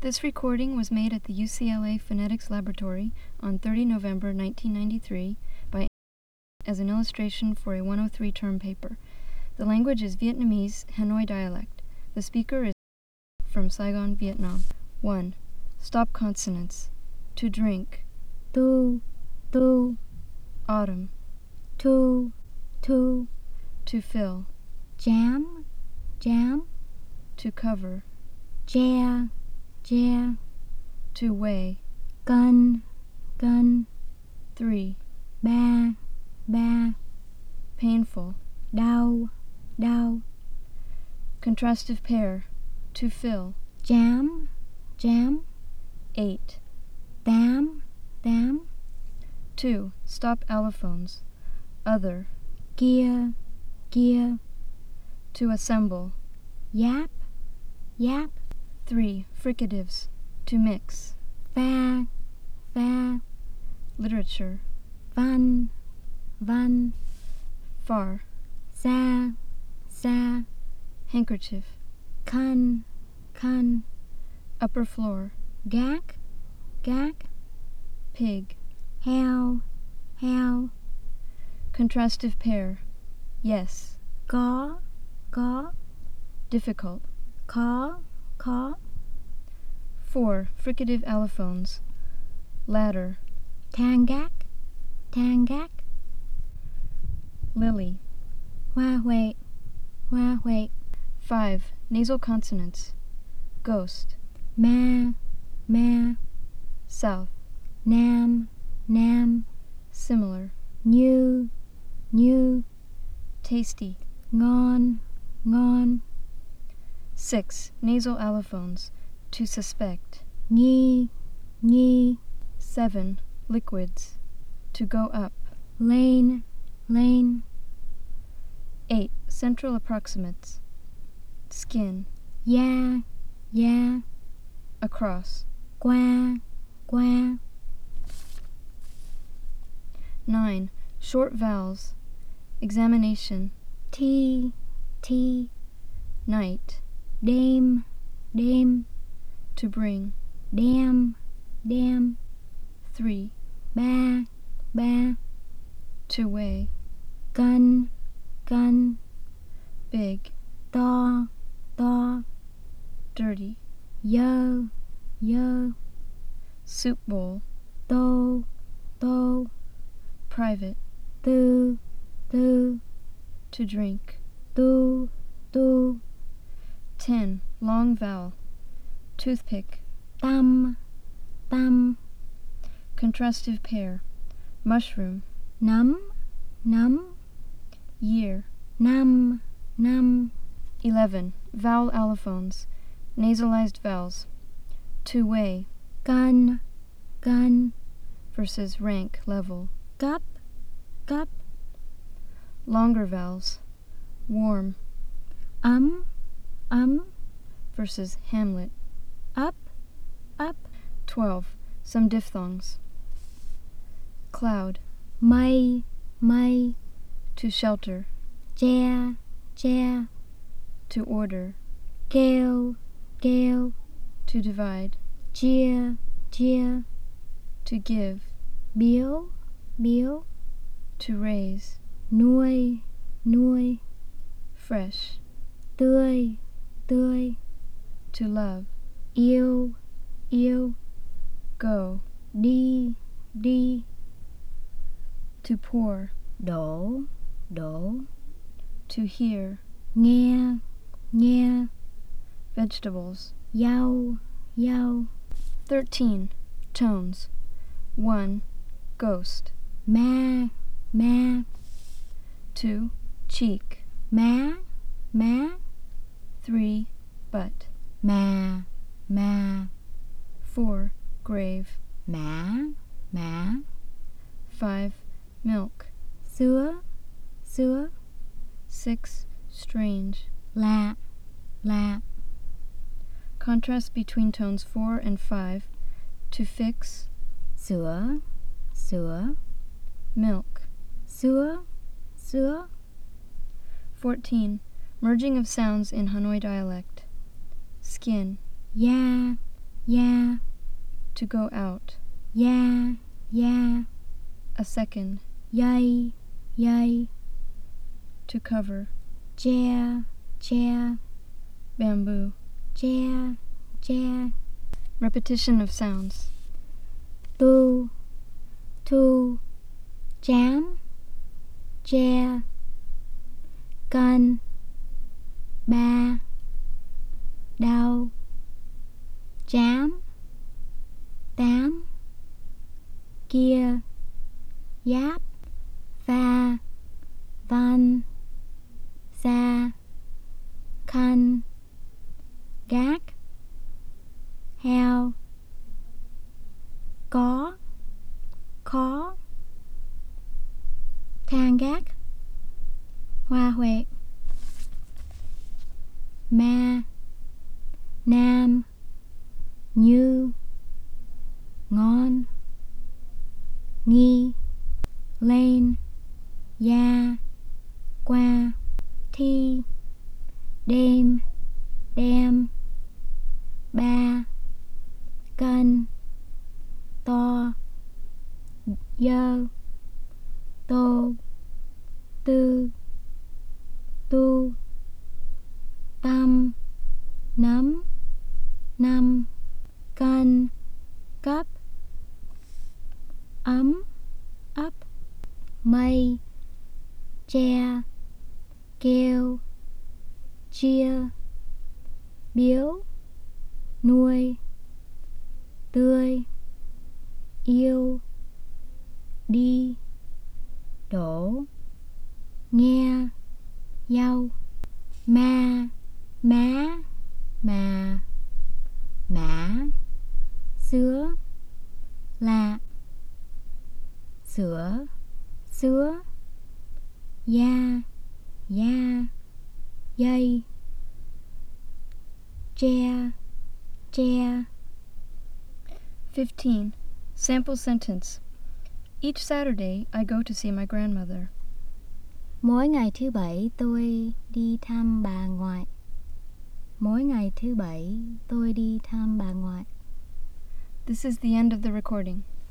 This recording was made at the UCLA Phonetics Laboratory on 30 November 1993 by as an illustration for a 103 term paper. The language is Vietnamese Hanoi dialect. The speaker is from Saigon, Vietnam. 1. Stop consonants. To drink. Tu, tu, Autumn. tu, tu, To fill. jam, jam, To cover. ja, ja, To weigh. gun, gun, 3. ba, ba, Painful. đau, đau, Contrastive pair. To fill. jam, jam, 8. tám, tám, 2. Stop allophones. Other. kia, kia, To assemble. giáp, giáp, 3. Fricatives. To mix. pha, pha, Literature. văn, văn, Far. xa, xa, Handkerchief. khăn, khăn, Upper floor. gác, gác, Pig. heo, heo, Contrastive pair. Yes. có, Difficult. khó, 4. Fricative allophones. Ladder. thang gác, thang gác, Lily. hoa huệ, hoa huệ, 5. Nasal consonants. Ghost. ma, ma, South. nam, nam, Similar. như, như, Tasty. ngon, ngon, 6. Nasal allophones. To suspect. nghi, nghi, 7. Liquids. To go up. lên, lên, 8. Central approximates. Skin. da, da, Across. qua, qua, 9. Short vowels. Examination. thi, thi, Night. đêm, đêm, To bring. đem, đem, 3. ba, ba, To weigh. cân, cân, Big. to, to, Dirty. dơ, dơ, Soup bowl. tô, tô, Private. tư, tư, To drink. tu, tu, 10. Long vowel. Toothpick. tâm, tâm, Contrastive pair. Mushroom. nấm, nấm, Year. năm, năm, 11. Vowel allophones. Nasalized vowels. To weigh cân, cân, versus rank, level. cấp, cấp, Longer vowels. Warm ấm, ấm, versus Hamlet. up, up, 12. Some diphthongs. Cloud. mây, mây, To shelter. che, che, To order. kêu, kêu, To divide. chia, chia, To give. biếu, biếu, To raise. nuôi, nuôi, Fresh. tươi, tươi, To love. yêu, yêu, Go. đi, đi, To pour. đổ, đổ, To hear. nghe, nghe, Vegetables. dâu, dâu, 13. Tones. 1. Ghost. ma, ma, 2. Cheek. má, má, 3. Butt. mà, mà, 4. Grave. mã, mã, 5. Milk. sữa, sữa, 6. Strange. lạ, lạ, Contrast between tones 4 and 5. To fix. sữa, sữa, Milk. sữa, sữa, 14. Merging of sounds in Hanoi dialect. Skin. da, da, To go out. Da, da. A second. Dây, dây. To cover. Che, che. Bamboo. Che, che. Repetition of sounds. Tu, tu. Chám, che. Cân, ba. Đau, chám. Tám. Kia, giáp. Pha, văn. Xa, khăn. Gác, heo. Có, khó. Thang gác, hoa huệ. Ma, nam. Như, ngon. Nghi, lên. Da, qua. Thi, đêm, đem. Ba, cân. To, dơ. Tô, tư. Tu, tâm. Nấm, năm. Cân, cấp. Ấm, ấp. Mây, che. Kêu, chia. Biếu, nuôi. Tươi, yêu. Đi, đổ. Nghe, dâu. Ma, má. Mà, mã. Sứa, lạ. Sữa, sứa. Da, da. Dây, che, che. 15. Sample sentence. Each Saturday, I go to see my grandmother. Mỗi ngày thứ bảy tôi đi thăm bà ngoại. Mỗi ngày thứ bảy tôi đi thăm bà ngoại. This is the end of the recording.